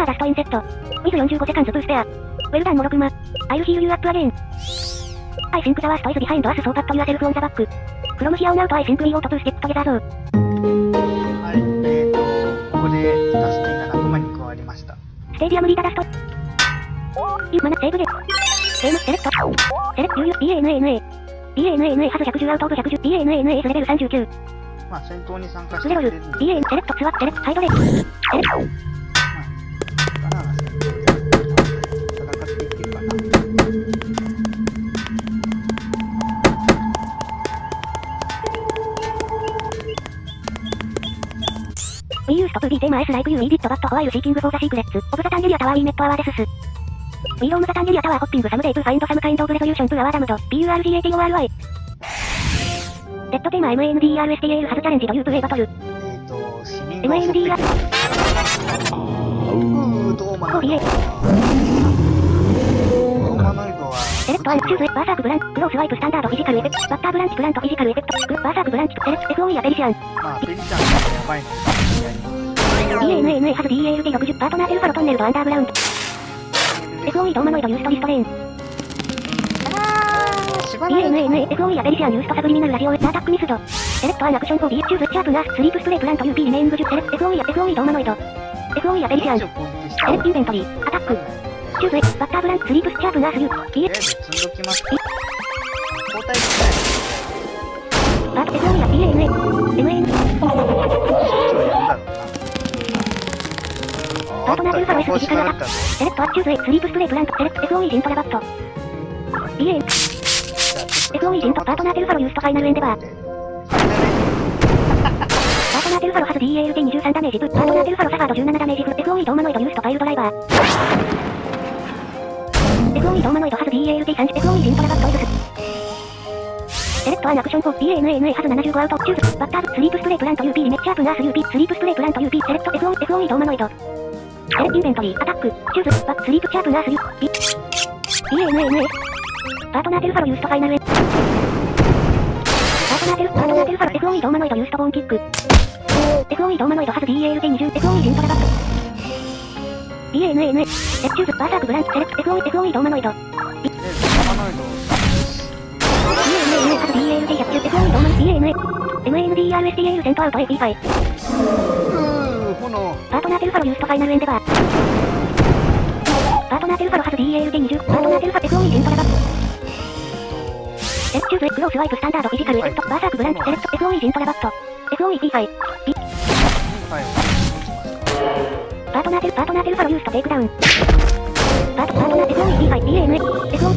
ハーダストインセット。ウィズ45セカンズブースペア。ウェルダンモロクマ。アイルヒールユーアップアゲイン。アイシンクザワーストイズビハインドアスソーパットユアセルフオンザバック。フロムヒアオンアウトアイシンクウィーオートプーステップトゲザーゾー。 はい、ここでダスティが仲間に加わりました。 ステーディアムリーダダスト。ユーマナセーブゲ。ゲームセレクト。セレクトユー BANANA。BANA ハズ110アウトオブ110 BANA レベル39。 まあ戦闘に参加しスレロルてくれるんで。 BAN セレクトツワッセレクトハイドレセレクト。 バナナ戦闘で戦っていけるかな。 We used to be them as like you need it but while seeking for the secrets of the Tangeria Tower we met our desks. We roam the Tangeria Tower hopping someday to find some kind of resolution to our damned PURGATORY. That theme MANDRSTAL has challenged you to a battle. 死人が襲ってくる。ドーマノイド。ドーマノイドはセレクト&チューズバーサークブランクロースワイプスタンダードフィジカルエフェクトバッターブランチプラントフィジカルエフェクトバーサークブランチセレクト SOE アペリシアン。 まあペリシャンがやばいのでやります。 BANA ハズ DALT60 パートナーテルファロトンネルとアンダーグラウンド。SOE ドーマノイドユーストリストレイン。BANA SOE アペリシアンユーストサブリミナルラジオアタックミスド。セレクトアンアクションフォービーチューズシャープナースリープスプレープラント UP リメイングジュセレクト SOE ドーマノイド。SOE アペリシアン。セレクトインベントリーアタック。チューズバッターブランチスリープスシャープナースユー。 とりあえず積んどきます。交代しない。 バート SOE や BANA MN。パートナーテルファロ S フィジカルアタック。セレクトアチューズスリープスプレープラントセレクト SOE ジントラバット。BAN。SOE ジントパートナーテルファロユーストファイナルエンデバー。パートナーテルファロハズ DALT23 ダメージブ。パートナーテルファロサガード17ダメージブ。SOE ドーマノイドユーストファイルドライバー。SOE ドーマノイドハズ DALT30 SOE ジントラバットイズス。セレクトアンアクションフォー BANA ハズ75アウトチューズバッターブスリープスプレープラント UP リメッチャープナース UP スリープスプレープラント UP セレクト SOE ドーマノイド。セレクトインベントリーアタックチューズバックスリープチャープナース UP BANA パートナーテルファロユーストファイナルエンパートナーテルファロ SOE ドーマノイドユーストボーンキック SOE ドーマノイドハズ DALT20 SOE ジントラバット BANA セチューズバーサークブランチセレクト SOE ドーマノイド BANA ハズ DALT110 SOE ドーマノイド BANA MANDRSTAL セントアウト AP5 パートナーテルファロユーストファイナルエンデバーパートナーテルファロハズ DALT20 パートナーテルファ SOE ジントラバットセレクチューズクロースワイプスタンダードフィジカルエフェクトバーサークブランチセレクト SOE ジントラバット SOE P5 パートナーテルファロユーストテイクダウンパートナー SOE P5 BANA SOE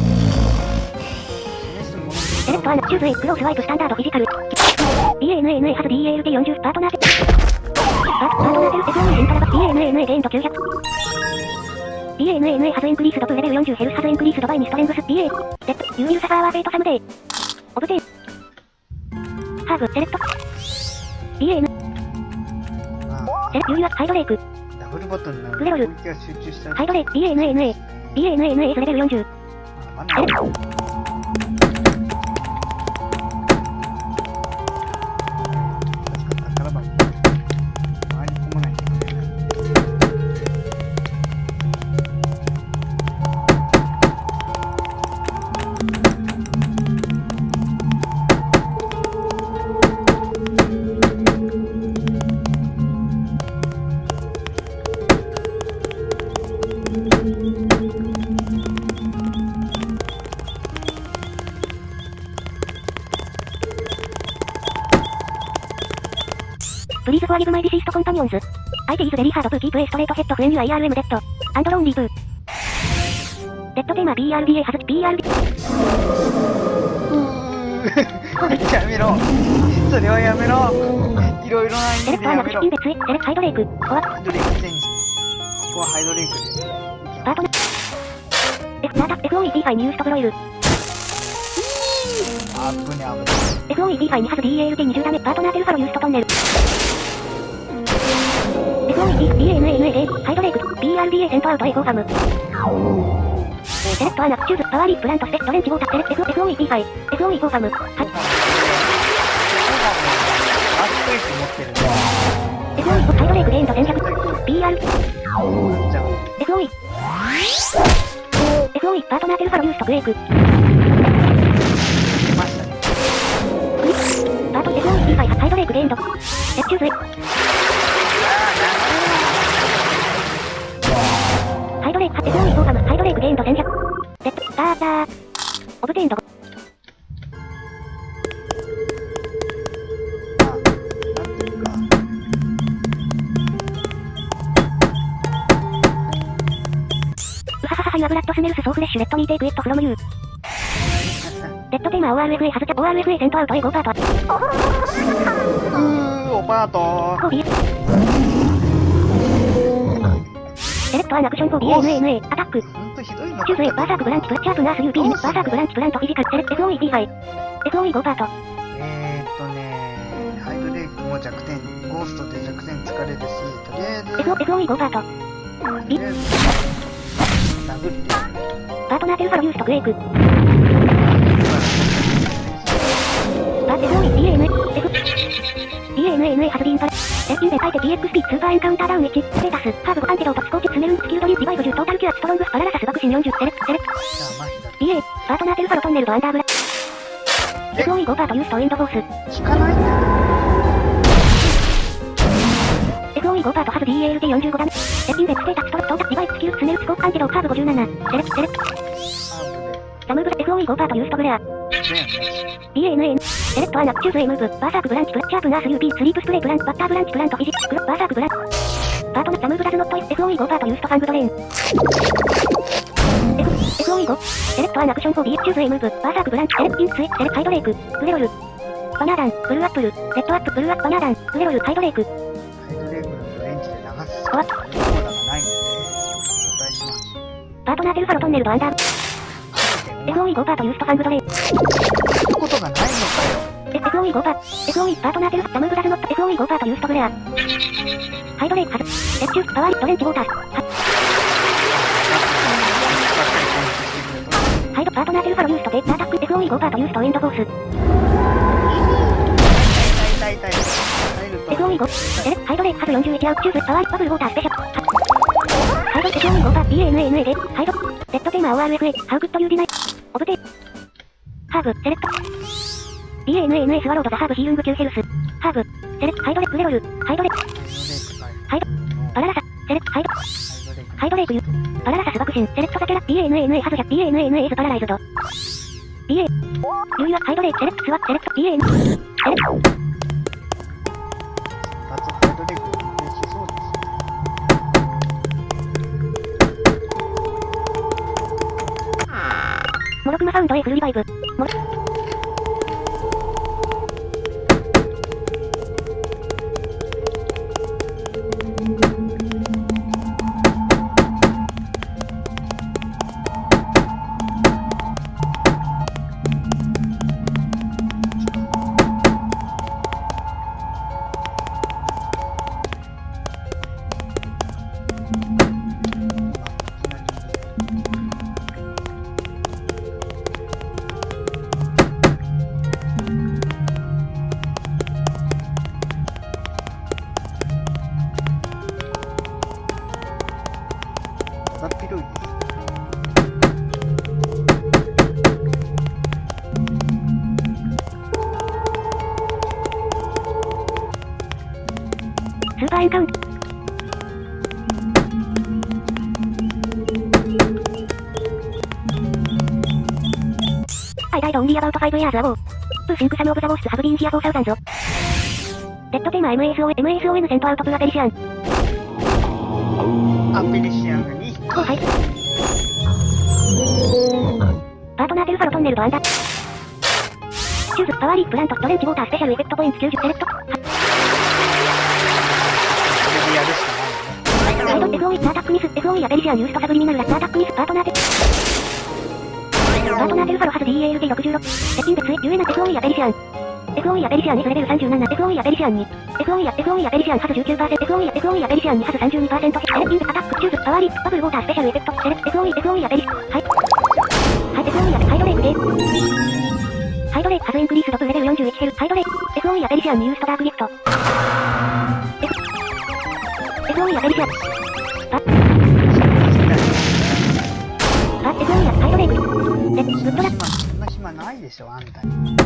セレクトアンチューズクロースワイプスタンダードフィジカル BANA ハズ DALT40 パートナーテルSOE ジントラバット BANA ゲインド900 BANA ハズインクリースドプレベル40ヘルスハズインクリースドバイにストレングス BA セットユーウィルサファーワーフェイトサムデイオブテンハーフセレクト BAN セレクユーユアハイドレイクダブルボトルなのクレロル攻撃が集中したハイドレイク BANA BANA レベル40セレクトPlease forgive my deceased companions. It is very hard to keep a straight head when you are IRM dead. And lonely too. Dead テーマ BRDA はず BRD やめろそれはやめろいろいろな意セレクトアンアク味でやめろション別セレクトハイドレイクハイドレイクチェンジここはハイドレイクでパートナー F ナータ SOE P5 ニューストブロイルあぶね危ない SOE P5 にハズ DALT20 ダメパートナーテルファロユーストトンネル SOE BANA ハイドレイク BRDA セントアウト A フォーファムセレクトアンアクチューズパワーリープラントステトレンチウォーターセレクト SOE P5 SOE フォーファムアースペース持ってるね SOE ハイドレイクレインド1100 BR じゃあ、 SOE SOE パートナーテルファロユーストブレイク来ましたね。 パート SOE D5 ハイドレイクレインドエッチューズエハイドレイク SOE フォーガムハイドレイクレインド戦車デッドスターターオブテインドウハハハハユアブラッドスメルスソーフレッシュレッドミーテイクイットフロムユーレッドテーマ ORFA ハズチャ ORFA セントアウト A 5パートオパートホービーセレクトアンアクション 4BANA アタックほんとひどいのチューズ A バーサークブランチプレッチャープナース UP リムバーサークブランチプラントフィジカルセレク SOE P5 SOE 5パートハイドレイクも弱点、ゴーストで弱点疲れるし、とりあえず、 SOE 5パートとりあえず、殴って、 パートナーテルファロユーストブレイクパート SOE BANA ハズビンパレエッキンで書いて PXP スーパーエンカウンターダウン1ステータスハーブ5アンテロートスコーチスメルンスキルドリューリバイブ10トータルキュアストロングスパララサスバクシン40セレクじゃあ、麻痺だ。 BA パートナーテルファロトンネルドアンダーブラSOE 5パートユーストエンドフォース効かないんだよ。 SOE 5パートハズ DALT45 ダメエッキンでステータストロトータルリバイブスキルスメルスコープアンテローハーブ57セレクハーブで、 ザムーブ SOE 5パートユーストグレアBANA セレクトアナチューズ A ムーブバーサークブランチプレッチャープナース UP スリープスプレイプランバッターブランチプラントフィジックバーサークブランパートナーザムーブダズノット SOE 5パートユーストファングドレインSOE 5セレクトアナクション 4B チューズ A ムーブバーサークブランチセレクインスイセレクハイドレイクグレロルバナーダンブルーアップルレッドアップブルーアップバナーダングレロルハイドレイクハイドレイクのレンジで流すコーダがないので、交代します。 パートナーテルファロトンネルドアンダーSOE 5パートユーストファングドレインことがないのかよ。 SOE 5パート SOE パートナーテルザムーブダズノット SOE 5パートユーストグレアハイドレイクハズレッチューパワーリットレンチウォーターハイドパートナーテルファロユーストペッターアタック SOE 5パートユーストエンドフォース痛い。 SOE 5セレクハイドレイクハズ41アウトチューズパワーリッバブルウォータースペシャルハイド SOE 5パー BANA でハイドレッドテーマ ORFA ハウグッドユーディナイオブテハーブセレクトBANA スワロードザハーブヒーリング9ヘルスハーブセレクハイドレグレロルハイドレハイドパララサセレクハイドハイドレイクユパララサスバクシンセレクトザキャラ BANA ハズジャ BANA スパラライズド BA ユーユアハイドレイクセレクトスワセレクト BANA セレクトハイドレイクしそうです。 モロクマサウンド A フルリバイブだっぴろいです。 スーパーエンカウントI died only about 5 years ago. To think some of the ghosts have been here for thousands of. Dead tema MASON セントアウトプラペリシアン。 アペリシアンに後輩。パートナーテルファロトンネルドアンダー。チューズパワーリープラントストレンチウォータースペシャルエフェクトポイント90セレクト。 これでやるしかないよね。 ハイド SOE アタックミス SOE アペリシアンユーストサブリミナルラッターアタックミスパートナーテルファロハズ DALT66 セキンデツイユエナ SOE アペリシアンSOE アペリシアンにレベル37 SOE アペリシアンに SOE アペリシアンハズ 19% SOE アペリシアンにハズ 32% セレキンアタックチューズパワーリップバブルウォータースペシャルエフェクトセレク SOE アペリシアンはい SOE ハイドレイクでハイドレイクハズインクリースドプレベル41ヘルハイドレイク SOE アペリシアンにユーストダークギフトSOE アペリシアングッドラック。 そんな暇ないでしょ、あんたに。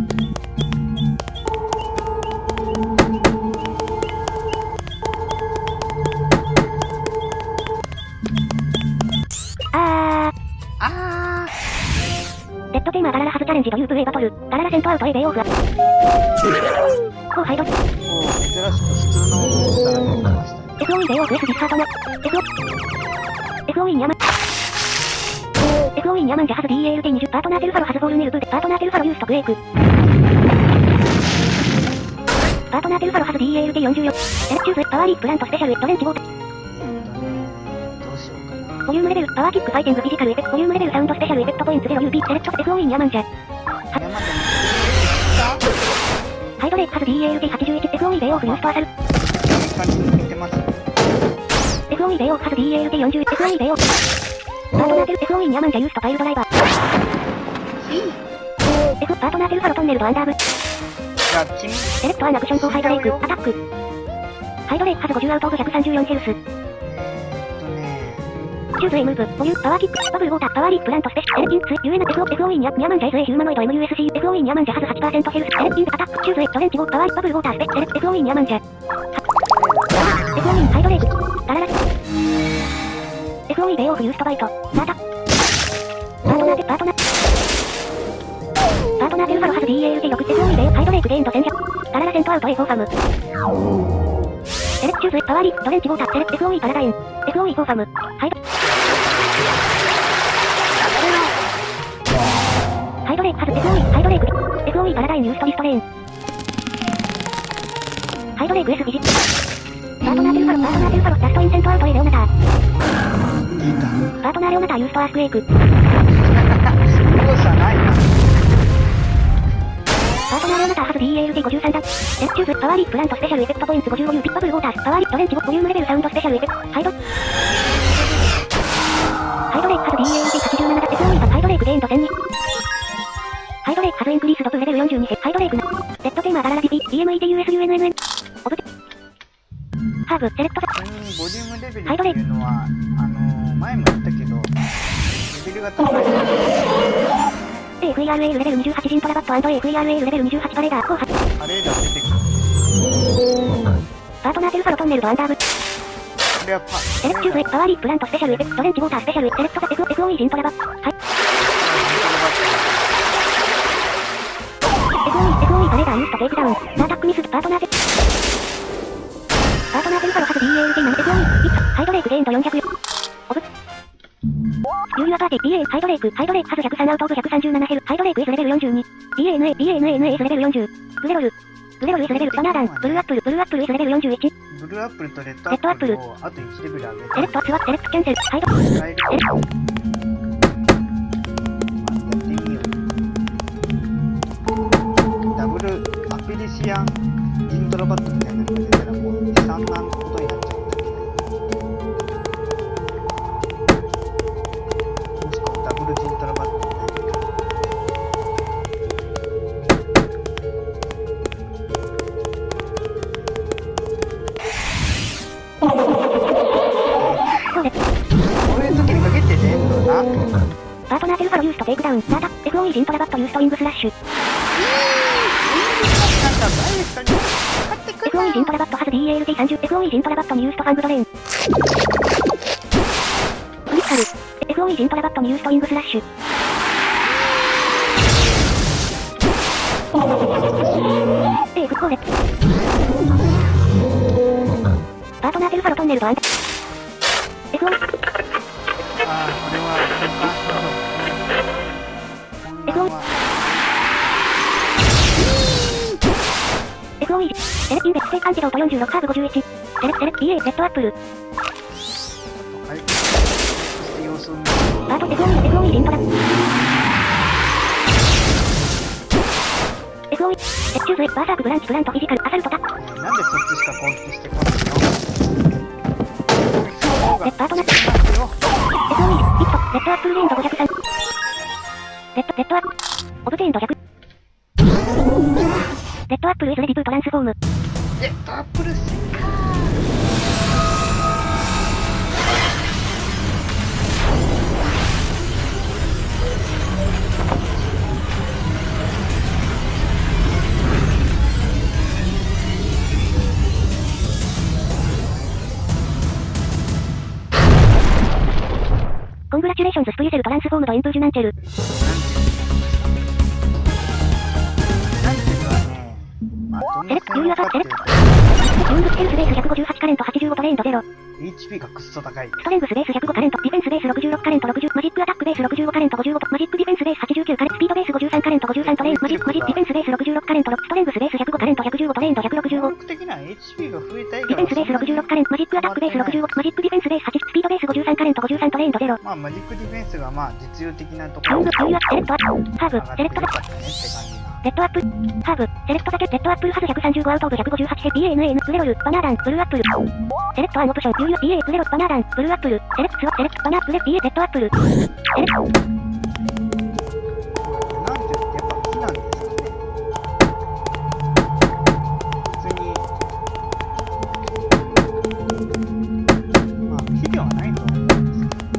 レッドテーマガララハズチャレンジというプレイバトル。ガララセントアウト A ベイオーフア。こうハイド。 珍しく普通のモンスターが出てましたね。 FOE ベイオーフ S ディスハートナ。FOE ニャマン。FOE ニャマンジャハズ DALT20 パートナーテルファロハズボールネルブでパートナーテルファロユーストクエイク。パートナーテルファロハズ DALT44。エレクチューズパワーリープラントスペシャルトレンチボート。 どうしようかな。 ボリュームレベルパワーキックファイティングフィジカルエフェクトボリュームレベルサウンドスペシャルエフェクトポイント 0UB セレクト FOE ニャマンジャ。ハイドレイクハズ DALT81 FOE ベイオーフユーストアサル。 見てます。 FOE ベイオーフハズ DALT41 FOE ベイオーフ。パートナーテル FOE ニャマンジャユーストパイルドライバー。パートナーテルファロトンネルドアンダーブ。セレクトアンアクション4ハイドレイクアタック。ハイドレイクハズ50アウトオブ134ヘルス。チューズ A ムーブ、ボリュー、パワーキック、バブルウォーター、パワーリープラントスペシャル、エレキンツ、FOE ニャマンジャ SA ヒューマノイド MUSC、FOE ニャマンジャハズ 8% ヘルス、エレキンアタック、チューズ A トレンチボー、パワー、バブルウォータースペ、セレクト FOE ニャマンジャ。FOE ハイドレイク、ガララ。FOE ベイオーフユーストバイト、ナタ。パートナーテルファロハズ DALT6、FOE ベイ、ハイドレイクゲインド1100、ガララセントアウト A フォーファム。セレクチューズ、パワーリー、トレンチボーター、セレクト FOE パラダイン、FOE フォーファム、ハイド。ハイドレイクハズ FOE ハイドレイク FOE パラダインユーストリストレーンハイドレイク S ビジパートナーテルファロラストインセントアウト A レオナターパートナーレオナターユーストアースクエイクパートナーレオナターハズ DALT53 だレクチューズパワーリープラントスペシャルエフェクトポイント 55U ピッパブルウォーターパワーリートレンチボリュームレベルサウンドスペシャルエフェクトハイドレイクハズ DALT87 だ FOE ハイドレイクゲインド1002ハイドレイクハズインクリースドプレベル42ヘハイドレイクなレッドテーマガララ DP、DMETUSUNNN オブテハーブ、セレクトボリュームレベルっていうのは、前も言ったけど、レベルが高い。 AFERAL レベル28ジントラバット &AFERAL レベル28パレーダー、後発。 パレーダー出てくる。 パートナーテルファロトンネルドアンダーブ。 これはセレクチューズパワーリープラントスペシャルエフェクトトレンチウォータースペシャルセレクトFOE ジントラバット。はい。FOE パレーダーユーストテイクダウン。アタックミスパートナーテルファロハズ DALT7 FOE ハイドレイクゲインド400オブユーユアパーティー BA ハイドレイクハズ103アウトオブ137ヘルハイドレイク S レベル42 BANA S レベル40グレロル S レベルバナーダンブルーアップル S レベル41 ブルーアップルとレッドアップルをあと1レベル上げてセレクトスワットセレクトキャンセルハイドやってみようダブルアピリシアンジントラバットみたいなのが出たらもう悲惨なことになっちゃったけどもしくはダブルジントラバットみたいなこういう時にかけてねんのなパートナーテルファロユーストテイクダウンナタ FOE ジントラバットユーストイングスラッシュFOE ジントラバットハズ DALT30 FOE ジントラバットニューストファングドレーンクリスカル FOE ジントラバットニューストイングスラッシュグッコーレパートナーテルファロトンネルドアンFOE これは FOE セレキンベックセイカンジロート46ハーブ51セレク BA レッドアップルパート FOE リントラFOE レクチューズバーサークブランチプラントフィジカルアサルトタなんでそっちしか攻撃してこないのパートナー FOE ヒットレッドアップルゲインド503レッドアップオブテインド100レッドアップル is ready to transform レッドアップルスイカコングラチュレーションズスプリセルトランスフォームドインプージュナンチェル。 なんていうのはね、まあ、どんな性能かっていうと、 ユングスヘルスベース158カレント85トレイント0。 HP がくっそ高い。 ストレングスベース105カレント、ディフェンスベース66カレント60、マジックアタックベース65カレント55、マジックディフェンスベース89カレント、スピードベース53カレント53トレイン、マジックディフェンスベース66カレント6、ストレングスベース105カレント115トレイント165。 能力的な HP が増えた以ディフェンスベース66カレント、マジックアタックベース65、マジックディフェンスベース8、スピードベース53カレント53トレイント0。 まあマジックディフェンスがまあ実用的なところハウング、ユーア、セレクトア、ハーブ、セレクト上がってよかったねって感じな。 レッドアップ、ハーブ、セレクトジャケ、レッドアップルハズ135アウトオブ158ヘ BANN、グレロル、バナーラン、ブルーアップル。セレクトアンオプション、UU、BA、グレロ、バナーラン、ブルーアップル。セレクトスワ、セレクト、バナー、グレ、BA、レッドアップル。セレクト。 なんて言ってやっぱ木なんですよね。普通に、まあ木ではないと思うんですけど。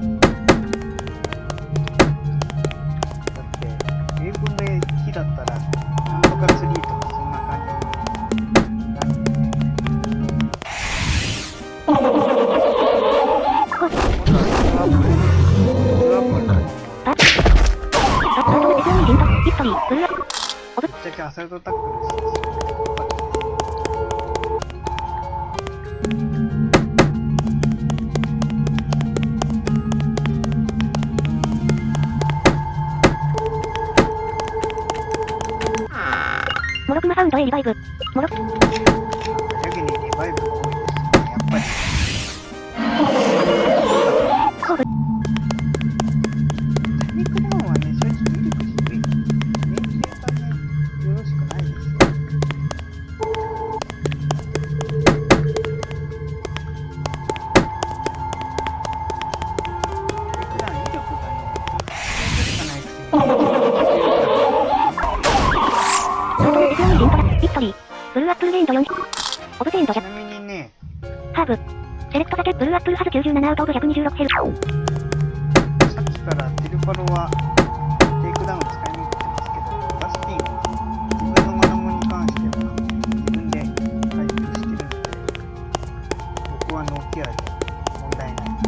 だって、英語で木だったら、なんとかツリーとかそんな感じになるんでね。今度はブルーアップル。ブルーアップルだね。 ビクトリー、ブルーアップル。 ぶっちゃけアサルトタックルですよ。 モロクマファウンドへリバイブ。モロク。 やけにリバイブが多いですね、やっぱり。 コーブ。 タニクダウンはね、正直威力低い。連携がね、よろしくないですよ。タニクダウン威力がね、しかないくせに。 ビクトリー、ブルーアップルレインド4。オブテインドち 100。 なみにね、 ハーブ。セレクトジャケ、ブルーアップルハズ97アウトオブ126ヘル。 さっきからテルパロはテイクダウン使いまくってますけど、ダスティンは自分のマナモンに関しては自分で回復してるので、僕はノーケアで問題ないです。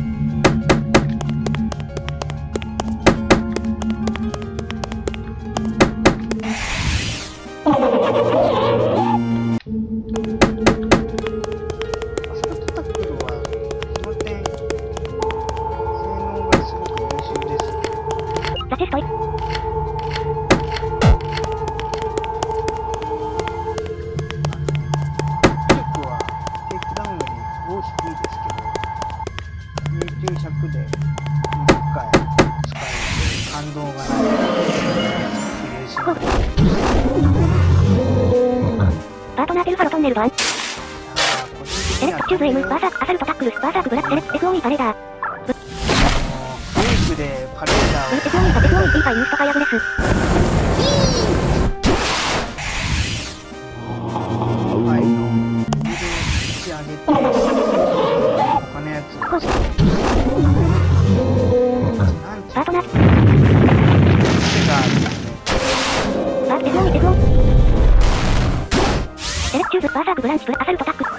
アストタックルはその点性能がすごく優秀ですね。 ザチェストイ。 威力はテイクダウンより低いですけど、命中100で20回使えて感動がない嬉しい。 パートナーテルファロトンネルバン。 個セレクトチューズ M、バーサーク、アサルトタックルス、バーサークブラック、セレクト SOE パレーダー。 ウェイクでパレーダーを SOE パ、SOE P5 ユーストファイアグレス。 はいの打ち上げて他のやつをなんちゅうパートナー。 手があるんでバー SOE、SOE。セレクトチューズ、バーサークブランチ、アサルトタックル。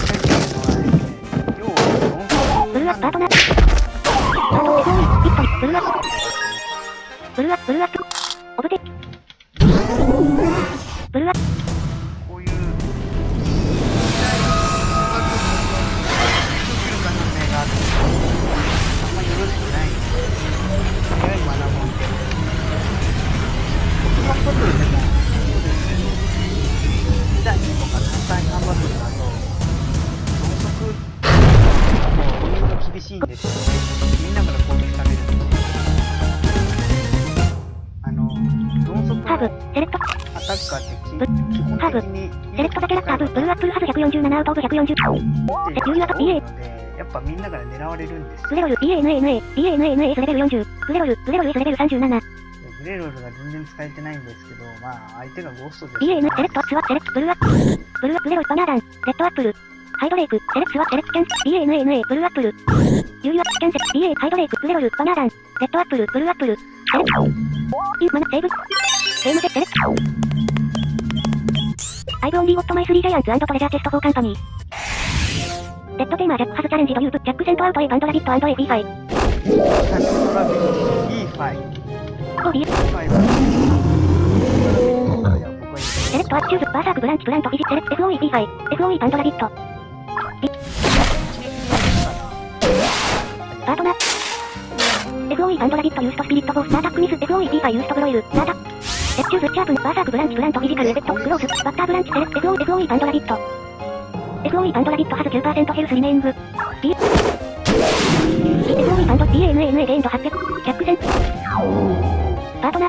要はブルーアップ、パートナー。パート SOE、ビクトリー、ブルーアップ。ブルーアップ、ブルーアップ。オブテ。ブルーアップ。 こういう可能性があるあんまりよろしくない早いマナモンでポケモンバトルでもそうですけど2対2とか3対3バトルだと増速もう運が厳しいんですよねみんなから攻撃されるんで増速ハーブ、セレクト。 アタッカーって基本的にセレクトだけだったブルーアップルハズ147アウトオブ140。ユーアと BA。 やっぱみんなから狙われるんですグレロル、BANNA、BANNA スレベル40。グレロル、グレロル S レベル37。 グレロルが全然使えてないんですけど、まあ相手がゴーストです、 BAN、セレクト、スワ、セレクト、ブルーアップル。ブルー、グレロル、バナーダン、レッドアップル。ハイドレイク、セレクト、スワ、セレクト、キャンセル、BANNA、ブルーアップル。ユーア、キャンセル、BA、ハイドレイク、グレロル、バナーダン、レッドアップル、ブルーアップル。セレクト。イン、マナ、セーブ。ゲームでセレクト。I've only got my 3 giants and treasure chest for company. デッドテーマジャックハズチャレンジドユーブ、ジャックセントアウト A バンドラビット&A フィーファイ。 サンドラビット B ファイ。 5B。セレクトアッチューズ、バーサークブランチプラントフィジ、セレクト FOE フィーファイ。FOE バンドラビット。パートナー。FOE バンドラビットユーストスピリットフォース、ナータックミス、FOE フィーファイユーストブロイル、ナータック。セクチューズ、チャープン、バーサークブランチプラントフィジカルエフェクト、クローズ、バッターブランチセレクト FOE バンドラビット。FOE バンドラビットハズ 9% ヘルスリメイング。B。FOE バンド BANANA レインド800。ジャックセン。パートナー。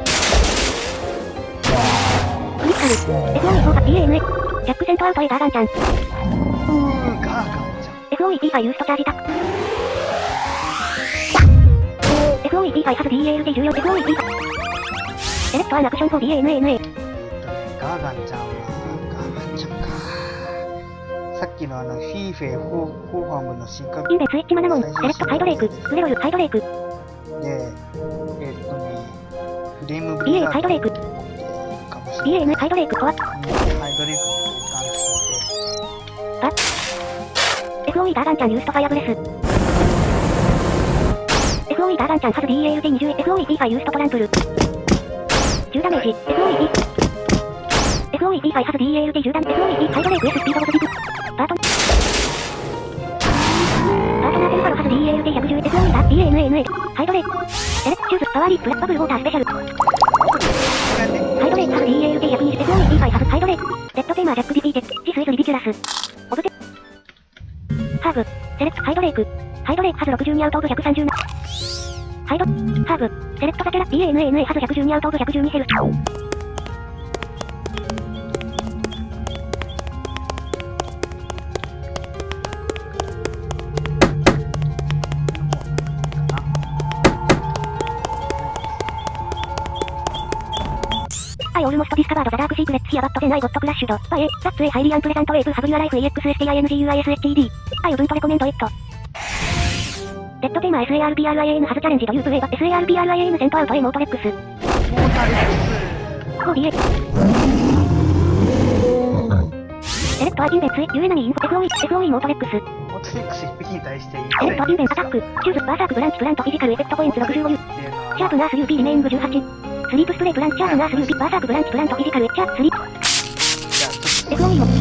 クリスタル。FOE フォーカ BANA。ジャックセントアウト A ガーガンちゃん。 ガーガンちゃん。 FOE フィーファイユーストチャージタック。FOE フィーファイハズ DALD14。FOE フィーファイ。セレクトアンアクション for BANANA。 ガーガンちゃんは、ガーガンちゃんか。さっきのフィーフェフォーファームの進化インベンスイッチマナモン、セレクトハイドレイク、グレロルハイドレイク。 で、フレーム BA ハイドレイク。 かもしれない。 BAN ハイドレイクコア。 ハイドレイクの関係で。 FOE ガーガンちゃんユーストファイアブレス。FOE ガーガンちゃんハズ DALD20。FOE フィーファイユーストトランプル。10ダメージ。FOE フィー。FOE フィーファイハズ DALD10 ダメージ。FOE フィーハイドレイク S スピードボトビブ。パートナーテルファロハズ DALD110。FOE ダ BANANA。ハイドレイク。セレクトチューズパワーリープラッバブルウォータースペシャル。ハイドレイクハズ DALD120。FOE フィーファイハズハイドレイク。デッドテーマージャックディフィーテッド。ジスイズリディキュラス。オブテ。ハーブ。セレクトハイドレイク。ハイドレイクハズ62アウトオブ130。ハイド。ハーブ。セレクトサテラ BANANA ハズ112アウトオブ112ヘルス。I almost discovered the dark secrets here but then I got crushed. By A, that's a highly unpleasant way to have your life EXSTINGUISHTD. I wouldn't recommend it. Dead tema SARBRIAN has challenged you to A but SARBRIAN sent out a Motorex. OBA. Select invents, UNME info, FOE Motorex. モトレックス1匹に対してセレクトインベンアタック、チューズ、バーサークブランチプラントフィジカルエフェクトポイント65U。シャープナース UP リメイング18。スリープスプレープランチャープナース UP バーサークブランチプラントフィジカルエチャースリープ。FOE も。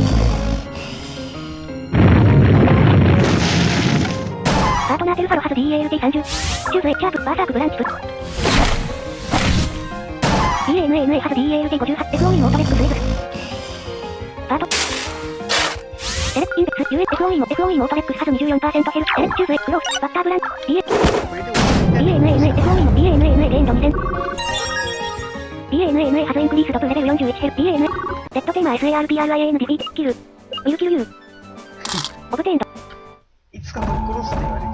パートナーテルファロハズ DALD30。チューズ H シャープバーサークブランチプ。BANANA ハズ DALD58。FOE モートレックスイズ。パート。セレクインベッツ、FOE も FOE モートレックスハズ 24% ヘルス。セレクチューズ X クロース、バッターブランチ、BANANA、FOE も BANANA レインド2000。BANANA ハズインクリースドプレベル41ヘル。BANA。デッドテーマ SARBRIAN ディフィート、キル。ウィルキルユー。オブテンド。 いつかぶっ殺すって言われて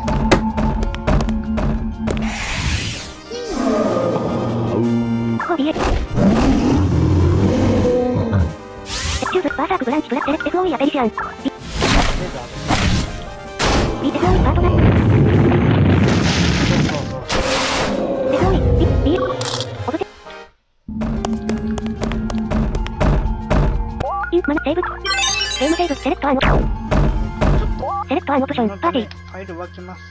た。BA。チューズ、バーサークブランチプラセレク FOE アペリシアン。B、FOE パートナー。FOE、B、オブテ。イン、マヌ、セーブ。ゲームセーブ、セレクトアンオプション、パーティー。 ファイル分けます。